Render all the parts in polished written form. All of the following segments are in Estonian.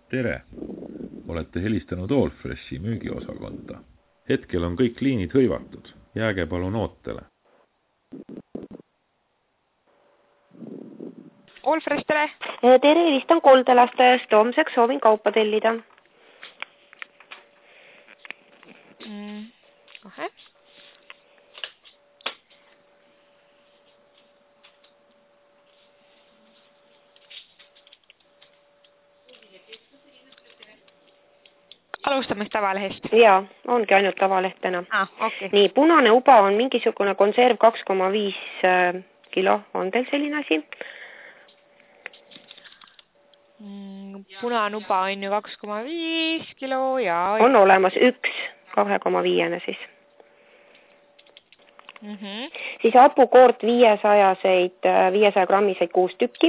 Tere! Olete helistanud Allfreshi müügiosakonda. Hetkel on kõik liinid hõivatud. Jääge palun ootele. Allfresh, tere! Tere, helistan koldelastajast. Homseks soovin kaupa tellida. Kohe. Alustame tavalehest. Jaa, ongi ainult tavaleht täna. Okay. Nii, punane uba on mingisugune konserv 2,5 kilo. On teil selline asi? Punane uba on ju 2,5 kilo ja... On olemas üks 2,5 siis. Siis hapukoort 500 grammiseid 6 tükki.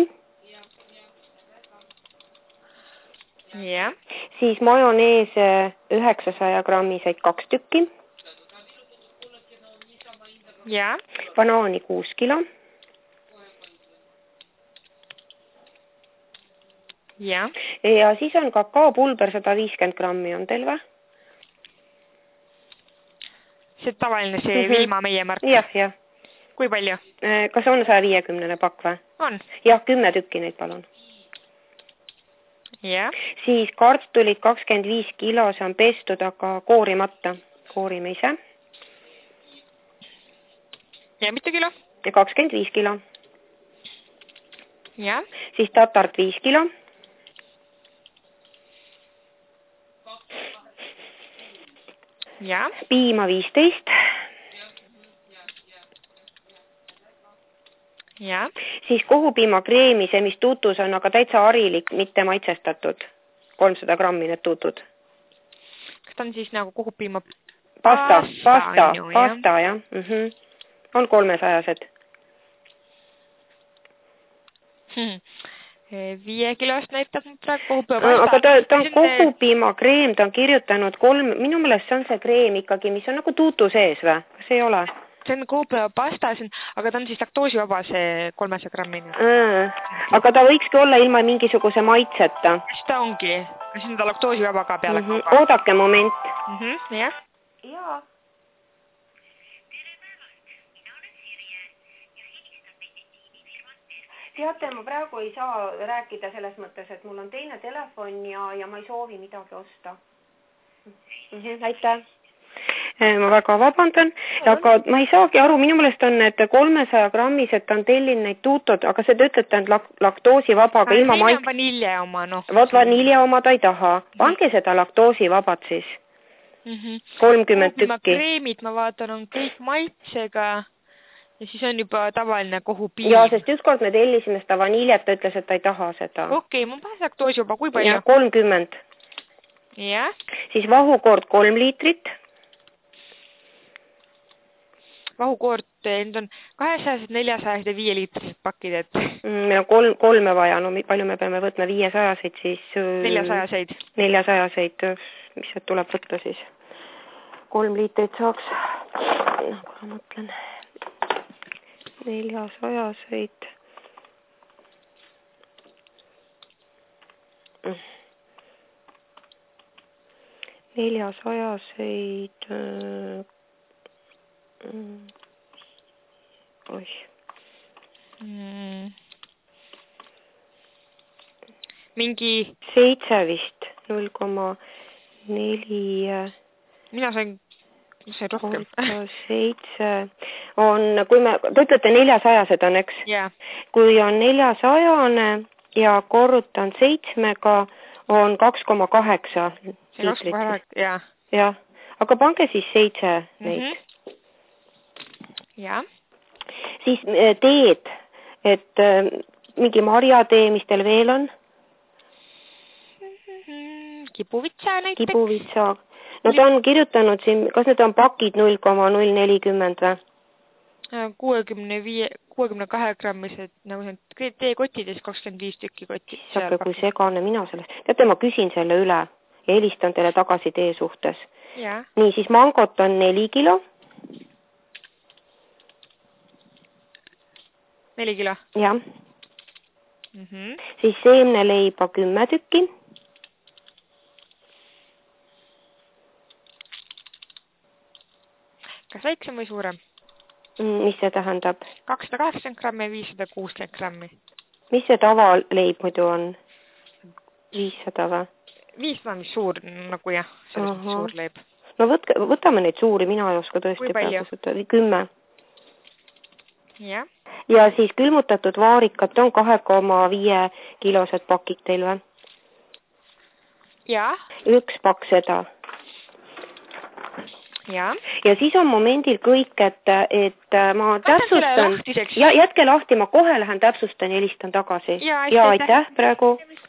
Ja. Siis majonees 900 grammiseid 2 tükki. Ja. Banaani 6 kilo. Ja. Ja siis on kakaopulber 150 grammi. On teil või? See tavaline see Vilma meie mark. Jah. Kui palju? Kas on 150 pakk või? On. Jah, 10 tükki neid palun. Ja. Siis kartulid 25 kilo, see on pestud, aga koorimata. Koorime ise. Ja mitu kilo? 25 kilo. Ja. Siis tatart 5 kilo. Ja. Piima 15. Ja. Siis kohupiimakreemi, see mis tutus on, aga täitsa harilik, mitte maitsestatud. 300 grammi need tutud. Kas ta on siis nagu kohupiima... Pasta, jah. On 300-sed. 5 kilost näitab praegu kohupiimapasta. Aga ta on kohupiimakreem, ta on kirjutanud 3... Minu meelest see on see kreem ikkagi, mis on nagu tutu sees või? Kas ei ole? See on kohupiimapasta, aga ta on siis laktoosivaba see 300 grammini. Aga ta võikski olla ilma mingisuguse maitseta. Kas ta ongi? Kas on ta laktoosivaba ka peale? Oodake moment. Jah. Jaa. Teate, ma praegu ei saa rääkida selles mõttes, et mul on teine telefon ja ma ei soovi midagi osta. Aitäh. Ma väga vabandan, aga ma ei saagi aru, minu meelest on need 300 grammised, ta on tellin neid tuutod, aga see te ütlete, et laktoosivaba, aga ilma maik... vanilje oma, noh. Vot vanilje oma ta ei taha. Pange seda laktoosivabat siis. 30 tükki. Kreemid, ma vaatan, on kõik maitsega ja siis on juba tavaline kohupiim. Jaa, sest ükskord me tellisime seda vaniljet, ta ütles, et ta ei taha seda. Okei, ma panen laktoosivaba, kui palju? Ja, 30. Jah. Siis vahukoort 3 liitrit. Vahukoort, need on 200, 400 ja 5 liitrised pakid, et... Meil on kolme vaja, no palju me peame võtma 500-seid, siis... 400-seid. 400-seid, mis see tuleb võtta siis? 3 liitrit saaks. Kui ma mõtlen... 400-seid... 400-seid... Oih. Mingi... 7 vist, 0,4... Mina sain rohkem. 7 on, kui me, te ütlete 400-sed on, eks? Yeah. Kui on 400-ne ja korrutan 7-ga on 2,8 liitrit. Jah, aga pange siis 7 neid. Ja. Siis teed, et mingi marjatee, mis teil veel on? Kipuvitsa näiteks. Kipuvitsa. No ta on kirjutanud siin, kas need on pakid 0,040 või? 62 grammised, nagu see teekottides 25 tükki kotti. Saake, kui segane mina sellest. Teate, ma küsin selle üle ja helistan teile tagasi tee suhtes. Ja. Nii, siis mangot on 4 kilo. 4 kilo? Jah. Siis seemneleiba 10 tükki. Kas väiksem või suurem? Mis see tähendab? 280 grammi ja 560 grammi. Mis see tavaleib muidu on? 500 või? 500 on suur, nagu jah, selles suur leib. No võtame neid suuri, mina ei oska tõesti praegu 10. Ja. Ja siis külmutatud vaarikat on 2,5 kilosed pakid teil või? Ja. Üks pakk seda. Ja. Ja siis on momendil kõik, et ma täpsustan. Ja jätke lahti, ma kohe lähen täpsustan ja helistan tagasi. Ja, aitäh praegu.